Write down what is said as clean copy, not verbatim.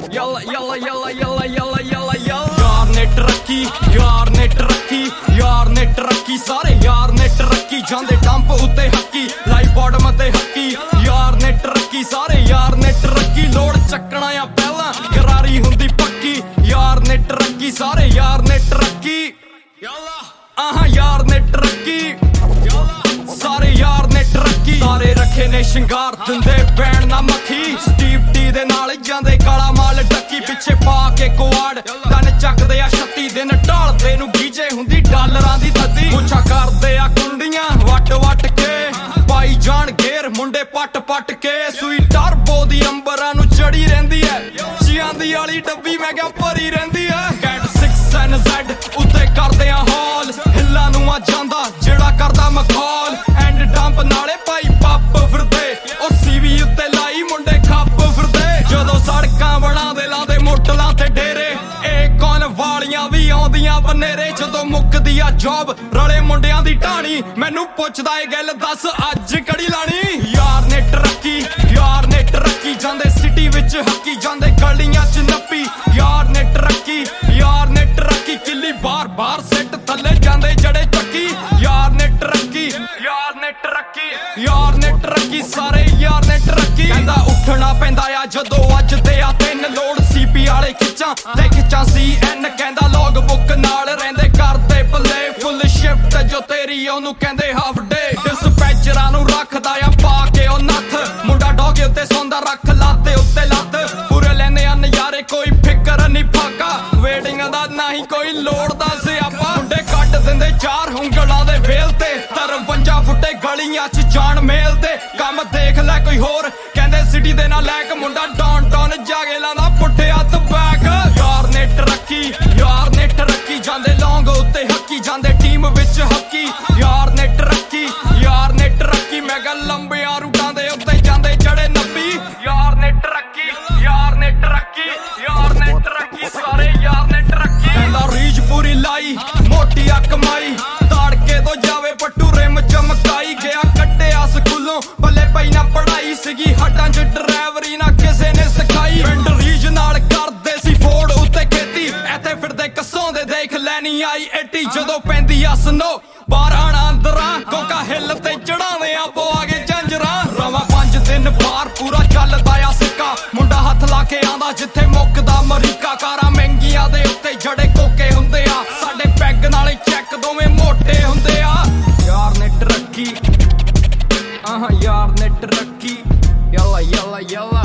ਯੱਲਾ ਯੱਲਾ ਯੱਲਾ ਯੱਲਾ ਯੱਲਾ ਯੱਲਾ ਯੱਲਾ। ਯਾਰ ਨੇ ਤਰੱਕੀ, ਯਾਰ ਨੇ ਤਰੱਕੀ, ਯਾਰ ਨੇ ਤਰੱਕੀ, ਸਾਰੇ ਯਾਰ ਨੇ ਤਰੱਕੀ, ਜਾਂਦੇ ਡੰਪ ਉੱਤੇ ਹੱਕੀ, ਲਾਈਵ ਬਾਟਮ ਤੇ ਹੱਕੀ। ਯਾਰ ਨੇ ਤਰੱਕੀ, ਸਾਰੇ ਯਾਰ ਨੇ ਤਰੱਕੀ, ਲੋੜ ਚੱਕਣਾ ਆ ਪਹਿਲਾਂ ਗਰਾਰੀ ਹੁੰਦੀ ਪੱਕੀ। ਯਾਰ ਨੇ ਤਰੱਕੀ, ਸਾਰੇ ਯਾਰ ਨੇ ਤਰੱਕੀ, ਆਹਾਂ ਯਾਰ ਨੇ ਤਰੱਕੀ, ਸਾਰੇ ਯਾਰ ਨੇ ਤਰੱਕੀ। ਸਾਰੇ ਰੱਖੇ ਨੇ ਸ਼ਿੰਗਾਰ, ਦਿੰਦੇ ਪੈਣ ਨਾ ਮੱਖੀ, ਸਟੀਵ ਟੀ ਦੇ ਨਾਲ ਜਾਂਦੇ ਕਾਲਾ ਮਾਲ ਟੱਕੀ, ਪਿੱਛੇ ਪਾ ਕੇ ਕੁਆੜ ਤਨ ਚੱਕਦੇ ਆ 36 ਦਿਨ, ਢਾਲਦੇ ਨੂੰ ਗੀਜੇ ਹੁੰਦੀ ਡਾਲਰਾਂ ਦੀ ਥੱਦੀ। ਪੁੱਛਾ ਕਰਦੇ ਆ ਕੁੰਡੀਆਂ ਵੱਟ ਵੱਟ ਕੇ, ਪਾਈ ਜਾਣ ਗੇਰ ਮੁੰਡੇ ਪੱਟ ਪੱਟ ਕੇ। ਸੂਈ ਟਰਬੋ ਦੀ ਅੰਬਰਾਂ ਨੂੰ ਚੜੀ ਰਹਿੰਦੀ ਐ, ਚਿਆਂਦੀ ਵਾਲੀ ਡੱਬੀ ਮੈਂ ਕਿਹਾ ਭਰੀ ਰਹਿੰਦੀ ਐ। ਕੈਟ 6NZ ਉੱਤੇ ਕਰਦੇ ਆ ਹਾਲ, ਹਿੱਲਾਂ ਨੂੰ ਆ ਜਾਂਦਾ ਜਿਹੜਾ ਕਰਦਾ ਮਖੌਲ। ਐਂਡ ਡੰਪ ਨਾਲੇ ਪਾਈ ਪੱਪ ਫਿਰਦੇ, ਉਹ ਸੀਵੀ ਉੱਤੇ ਲਾਈ ਮੁੰਡੇ ਖੱਪ ਫਿਰਦੇ। ਜਦੋਂ ਸੜਕਾਂ ਬਣਾਦੇ ਲਾਦੇ ਮੋਟਲਾਂ ਤੇ ਡੇਰੇ, ਇਹ ਕੌਣ ਵਾਲੀਆਂ ਵੀ ਆਉਂਦੀਆਂ ਬਨੇਰੇ। ਜਦੋਂ ਮੁੱਕਦੀ ਆ ਜੌਬ ਰਲੇ ਮੁੰਡਿਆਂ ਦੀ ਢਾਣੀ, ਮੈਨੂੰ ਪੁੱਛਦਾ ਏ ਗੱਲ ਦੱਸ ਅੱਜ ਕੜੀ ਲਾਣੀ। ਯਾਰ ਨੇ ਤਰੱਕੀ, ਯਾਰ ਨੇ ਤਰੱਕੀ, ਜਾਂਦੇ ਸਿਟੀ ਵਿੱਚ ਹੱਕੀ, ਜਾਂਦੇ ਗਲੀਆਂ ਚ ਨੱਪੀ। ਯਾਰ ਨੇ ਤਰੱਕੀ, ਯਾਰ ਨੇ ਤਰੱਕੀ, ਕਿੱਲੀ ਬਾਰ ਬਾਰ ਸਿੱਟ ਥੱਲੇ ਜਾਂਦੇ ਜੜੇ ਚੱਕੀ। ਯਾਰ ਨੇ ਤਰੱਕੀ, ਯਾਰ ਨੇ ਤਰੱਕੀ, ਯਾਰ ਨੇ ਤਰੱਕੀ, ਸਾਰੇ ਯਾਰ ਨੇ ਤਰੱਕੀ। ਕਹਿੰਦਾ ਉੱਠਣਾ ਪੈਂਦਾ ਆ ਜਦੋਂ ਵੱਜਦੇ ਆ 3, ਲੋੜ ਸੀਪੀ ਵਾਲੇ ਖਿੱਚਾਂ ਤੇ ਖਿੱਚਾਂ CN। ਕਹਿੰਦਾ ਲੌਗ ਬੁੱਕ ਨਾਲ ਰਹਿੰਦੇ ਕਰਦੇ ਪੱਲੇ, ਫੁੱਲ ਸ਼ਿਫਟ ਜੋ ਤੇਰੀ ਉਹਨੂੰ ਕਹਿੰਦੇ ਹਾਫ ਡੇ। ਡਿਸਪੈਚਰਾਂ ਨੂੰ ਰੱਖਦਾ ਆ ਪਾ ਕੇ ਉਹ ਨੱਥ, ਮੁੰਡਾ ਡੋਗੇ ਉੱਤੇ ਸੌਂਦਾ ਰੱਖ ਲਾਤੇ ਉੱਤੇ ਲੱਤ। ਪੂਰੇ ਲੈਂਦੇ ਆ ਨਜ਼ਾਰੇ ਕੋਈ ਫਿਕਰ ਨਹੀਂ ਫਾਕਾ, ਵੇਟਿੰਗ ਦਾ ਨਹੀਂ ਕੋਈ ਲੋੜ ਦਾ ਸਿਆਪਾ। ਮੁੰਡੇ ਕੱਢ ਦਿੰਦੇ 4 ਉਂਗਲਾਂ ਦੇ ਵੇਲ ਤੇ, 53 ਫੁੱਟੇ ਗਲੀਆਂ ਚ ਜਾਣ ਮੇਲ ਤੇ। ਕੰਮ ਦੇਖ ਲੈ ਕੋਈ ਹੋਰ, ਕਹਿੰਦੇ ਸਿਟੀ ਦੇ ਨਾਲ ਲੈਕ, ਮੁੰਡਾ ਡਾਊਨਟਾਊਨ ਜਾ ਕੇ ਲਾਂਦਾ ਪੁੱਠੇ ਹੱਥ ਬੈਕ। ਯਾਰ ਨੇ ਤਰੱਕੀ, ਯਾਰ ਨੇ ਤਰੱਕੀ, ਜਾਂਦੇ ਲੌਂਗ ਉੱਤੇ ਹੱਕੀ, ਜਾਂਦੇ ਟੀਮ ਵਿੱਚ ਹੱਕੀ। ਯਾਰ ਨੇ ਤਰੱਕੀ, ਯਾਰ ਨੇ ਤਰੱਕੀ, ਮੈਂ ਕਿਹਾ ਲੰਬਿਆਂ ਰੂਟਾਂ ਦੇ ਉੱਤੇ ਜਾਂਦੇ ਜੜੇ ਨੱਬੀ। ਯਾਰ ਨੇ ਤਰੱਕੀ, ਯਾਰ ਨੇ ਤਰੱਕੀ, ਯਾਰ ਨੇ ਤਰੱਕੀ, ਸਾਰੇ ਯਾਰ ਨੇ ਤਰੱਕੀ। ਕਹਿੰਦਾ ਰੀਝ ਪੂਰੀ ਲਾਈ ਮੋਟੀ ਆ ਕਮਾਈ, ਤਾੜਕੇ ਤੋਂ ਜਾਵੇ ਪੱਟੂ ਰਿਮ ਚਮਕਾਈ। ਗਿਆ ਕੱਢਿਆ ਸਕੂਲੋਂ ਬੱਲੇ ਪਈ ਨਾ ਪੜਾਈ, ਸੀਗੀ ਹੱਡਾਂ ਚ ਡਰਾਈਵਰੀ ਨਾ ਕਿਸੇ ਨੇ ਸਿਖਾਈ। ਪਿੰਡ ਰੀਝ ਨਾਲ ਕਰਦੇ ਸੀ ਫੋੜ ਉੱਤੇ ਖੇਤੀ, ਇੱਥੇ ਫਿਰਦੇ ਕਸੋਂਦੇ ਦੇਖ ਲੈਣੀ ਆਈ 80। ਜਦੋਂ ਪੈਂਦੀ ਆ ਸਨੋ ਬਾਹਰ ਆਣਾ ਅੰਦਰਾਂ, ਕੋਕਾ ਹਿੱਲ ਤੇ ਚੜਾਵੇ ਆ ਪਵਾ ਕੇ ਝੰਜਰਾਂ। ਰਵਾਂ 5 ਦਿਨ ਬਾਹਰ ਪੂਰਾ ਚੱਲਦਾ ਆ ਸਿੱਕਾ, ਮੁੰਡਾ ਹੱਥ ਲਾ ਕੇ ਆਂਦਾ ਜਿੱਥੇ ਮੁੱਕਦਾ ਅਮਰੀਕਾ। ਕਾਰਾਂ ਮਹਿੰਗੀਆਂ ਦੇ ਉੱਤੇ ਜੜੇ ਕੋਕੇ ਹੁੰਦੇ ਆ, ਸਾਡੇ ਪੈਗ ਨਾਲੇ ਚੈੱਕ ਦੋਵੇਂ ਮੋਟੇ ਹੁੰਦੇ ਆ। ਯਾਰ ਨੇ ਤਰੱਕੀ, ਆਹਾਂ ਯਾਰ ਨੇ ਤਰੱਕੀ, ਯੱਲਾ ਯੱਲਾ ਯੱਲਾ।